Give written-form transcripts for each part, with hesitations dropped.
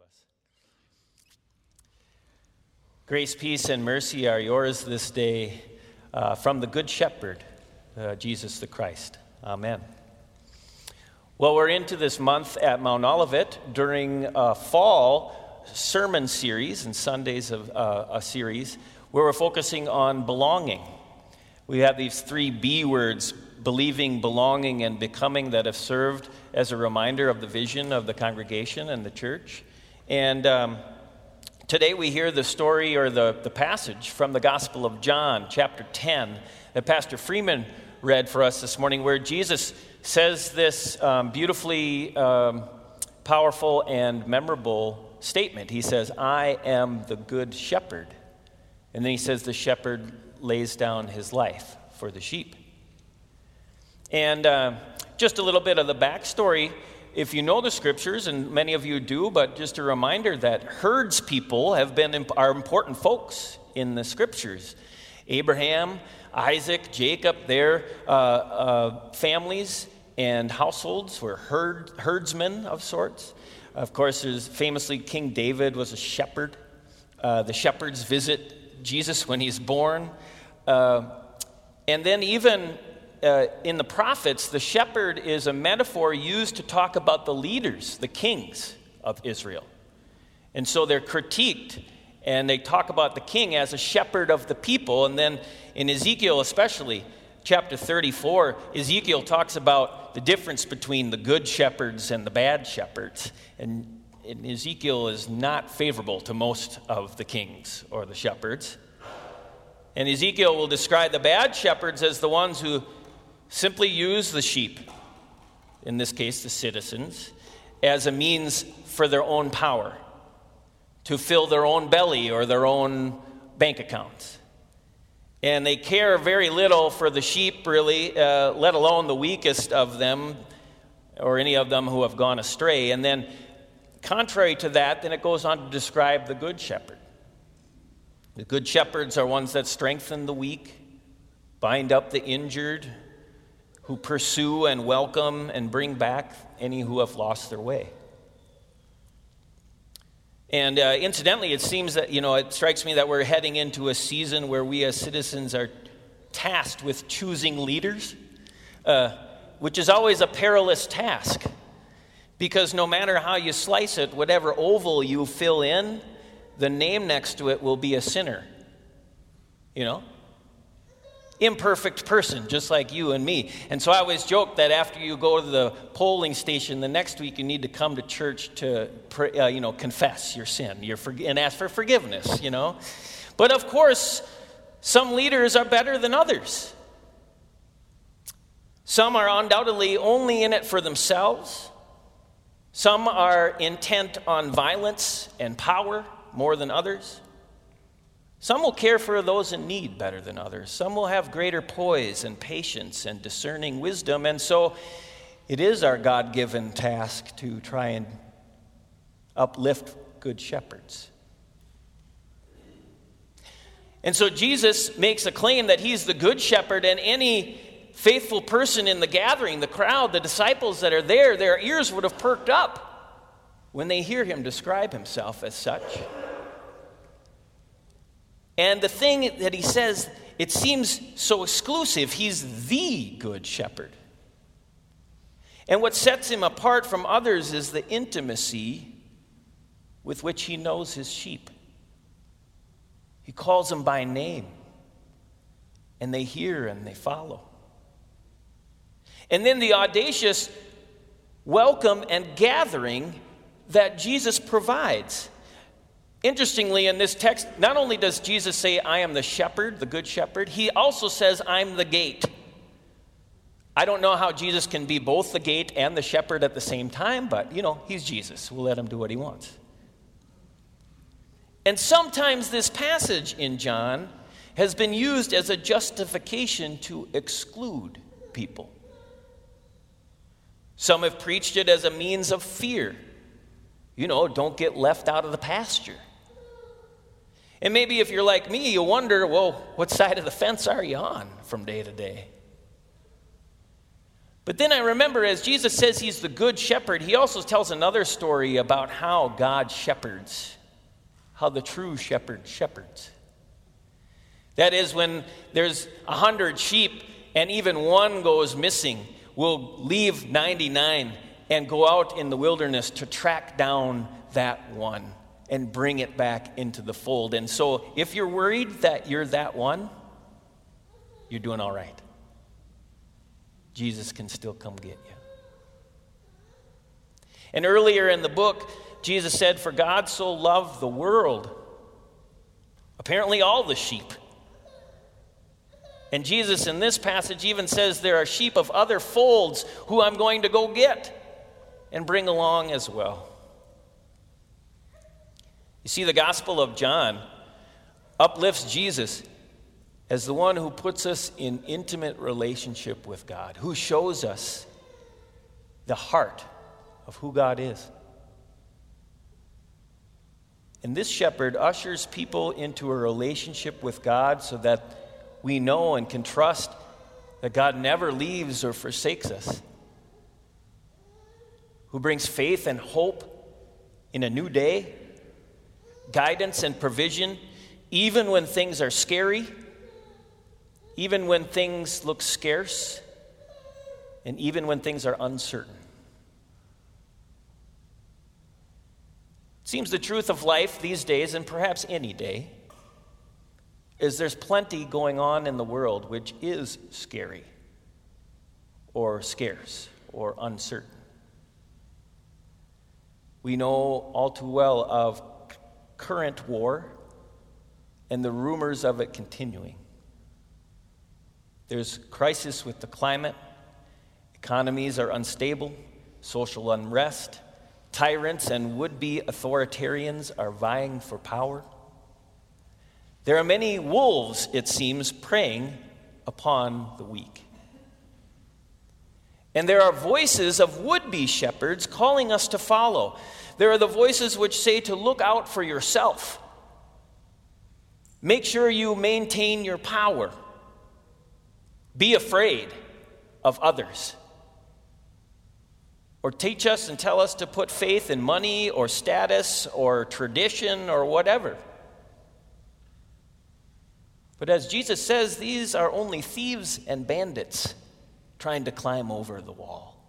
us. Grace, peace, and mercy are yours this day from the Good Shepherd, Jesus the Christ. Amen. Well, we're into this month at Mount Olivet during a fall sermon series and Sundays of a series where we're focusing on belonging. We have these 3 B words, believing, belonging, and becoming, that have served as a reminder of the vision of the congregation and the church. And today we hear the story or the passage from the Gospel of John, chapter 10, that Pastor Freeman read for us this morning, where Jesus says this beautifully powerful and memorable statement. He says, "I am the good shepherd." And then he says the shepherd lays down his life for the sheep. And just a little bit of the backstory, if you know the scriptures, and many of you do, but just a reminder that herds people are important folks in the scriptures. Abraham, Isaac, Jacob, their families and households were herdsmen of sorts. Of course, there's famously King David was a shepherd. The shepherds visit Jesus when he's born. And then even in the prophets, the shepherd is a metaphor used to talk about the leaders, the kings of Israel. And so they're critiqued, and they talk about the king as a shepherd of the people. And then in Ezekiel especially, chapter 34, Ezekiel talks about the difference between the good shepherds and the bad shepherds. And Ezekiel is not favorable to most of the kings or the shepherds. And Ezekiel will describe the bad shepherds as the ones who simply use the sheep, in this case the citizens, as a means for their own power, to fill their own belly or their own bank accounts. And they care very little for the sheep, really, let alone the weakest of them, or any of them who have gone astray. And then, contrary to that, then it goes on to describe the good shepherd. The good shepherds are ones that strengthen the weak, bind up the injured, who pursue and welcome and bring back any who have lost their way. And incidentally, it seems that, it strikes me that we're heading into a season where we as citizens are tasked with choosing leaders, which is always a perilous task. Because no matter how you slice it, whatever oval you fill in, the name next to it will be a sinner. Imperfect person, just like you and me. And so I always joke that after you go to the polling station the next week, you need to come to church to, confess your sin and ask for forgiveness, But of course, some leaders are better than others. Some are undoubtedly only in it for themselves. Some are intent on violence and power more than others. Some will care for those in need better than others. Some will have greater poise and patience and discerning wisdom. And so it is our God-given task to try and uplift good shepherds. And so Jesus makes a claim that he's the good shepherd, and any faithful person in the gathering, the crowd, the disciples that are there, their ears would have perked up when they hear him describe himself as such. And the thing that he says, it seems so exclusive. He's the good shepherd. And what sets him apart from others is the intimacy with which he knows his sheep. He calls them by name, and they hear and they follow. And then the audacious welcome and gathering that Jesus provides. Interestingly, in this text, not only does Jesus say, "I am the shepherd, the good shepherd," he also says, "I'm the gate." I don't know how Jesus can be both the gate and the shepherd at the same time, but, he's Jesus. We'll let him do what he wants. And sometimes this passage in John has been used as a justification to exclude people. Some have preached it as a means of fear. Don't get left out of the pasture. And maybe if you're like me, you wonder, well, what side of the fence are you on from day to day? But then I remember, as Jesus says he's the good shepherd, he also tells another story about how God shepherds, how the true shepherd shepherds. That is, when there's 100 sheep and even one goes missing, we'll leave 99 and go out in the wilderness to track down that one and bring it back into the fold. And so if you're worried that you're that one, you're doing all right. Jesus can still come get you. And earlier in the book, Jesus said, "For God so loved the world," apparently all the sheep. And Jesus in this passage even says there are sheep of other folds who I'm going to go get and bring along as well. You see, the Gospel of John uplifts Jesus as the one who puts us in intimate relationship with God, who shows us the heart of who God is. And this shepherd ushers people into a relationship with God so that we know and can trust that God never leaves or forsakes us, who brings faith and hope in a new day, guidance and provision, even when things are scary, even when things look scarce, and even when things are uncertain. It seems the truth of life these days, and perhaps any day, is there's plenty going on in the world which is scary or scarce or uncertain. We know all too well of current war and the rumors of it continuing. There's crisis with the climate, economies are unstable, social unrest, tyrants and would-be authoritarians are vying for power. There are many wolves, it seems, preying upon the weak. And there are voices of would-be shepherds calling us to follow. There are the voices which say to look out for yourself. Make sure you maintain your power. Be afraid of others. Or teach us and tell us to put faith in money or status or tradition or whatever. But as Jesus says, these are only thieves and bandits trying to climb over the wall.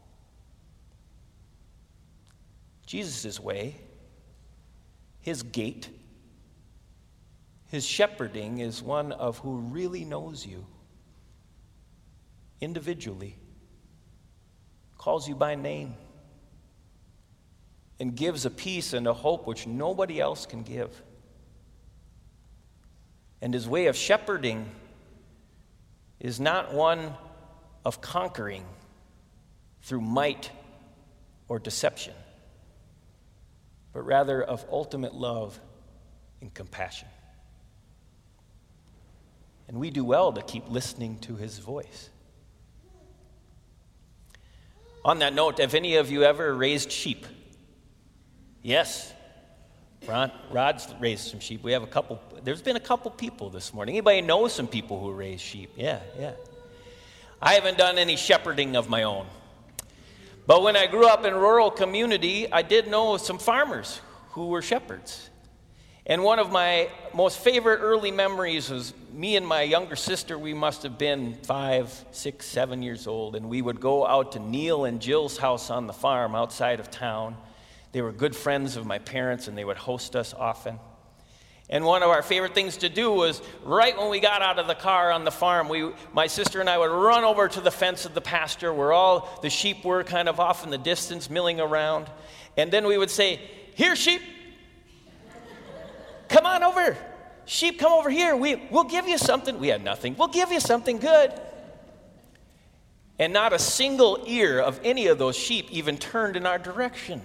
Jesus' way, his gait, his shepherding is one of who really knows you individually, calls you by name, and gives a peace and a hope which nobody else can give. And his way of shepherding is not one of conquering through might or deception, but rather of ultimate love and compassion. And we do well to keep listening to his voice. On that note, have any of you ever raised sheep? Yes. Rod's raised some sheep. We have a couple. There's been a couple people this morning. Anybody know some people who raise sheep? Yeah. I haven't done any shepherding of my own. But when I grew up in a rural community, I did know some farmers who were shepherds. And one of my most favorite early memories was me and my younger sister. We must have been 5, 6, 7 years old, and we would go out to Neil and Jill's house on the farm outside of town. They were good friends of my parents, and they would host us often. And one of our favorite things to do was right when we got out of the car on the farm, my sister and I would run over to the fence of the pasture where all the sheep were kind of off in the distance, milling around. And then we would say, "Here, sheep, come on over. Sheep, come over here. We'll give you something." We had nothing. "We'll give you something good." And not a single ear of any of those sheep even turned in our direction.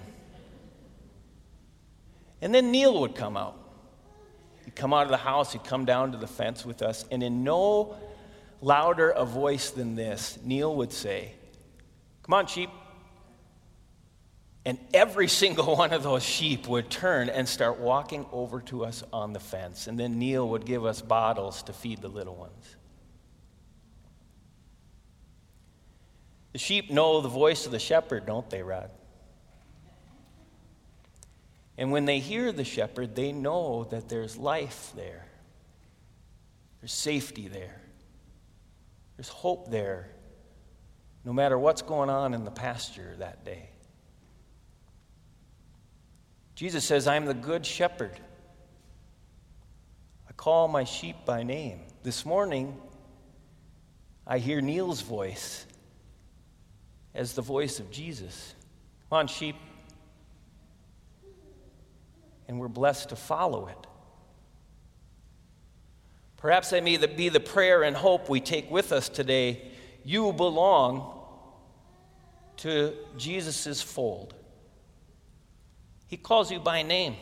And then Neil would come out. He'd come out of the house, he'd come down to the fence with us, and in no louder a voice than this, Neil would say, "Come on, sheep." And every single one of those sheep would turn and start walking over to us on the fence. And then Neil would give us bottles to feed the little ones. The sheep know the voice of the shepherd, don't they, Rod? And when they hear the shepherd, they know that there's life there. There's safety there. There's hope there, no matter what's going on in the pasture that day. Jesus says, I'm the good shepherd. I call my sheep by name. This morning, I hear Neil's voice as the voice of Jesus. Come on, sheep. And we're blessed to follow it. Perhaps that may be the prayer and hope we take with us today. You belong to Jesus' fold. He calls you by name.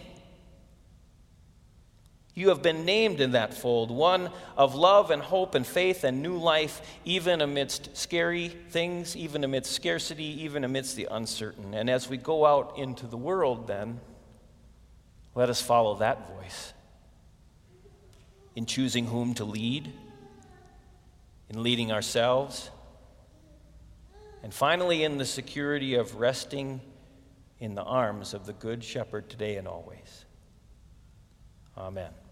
You have been named in that fold, one of love and hope and faith and new life, even amidst scary things, even amidst scarcity, even amidst the uncertain. And as we go out into the world, then, let us follow that voice in choosing whom to lead, in leading ourselves, and finally in the security of resting in the arms of the Good Shepherd today and always. Amen.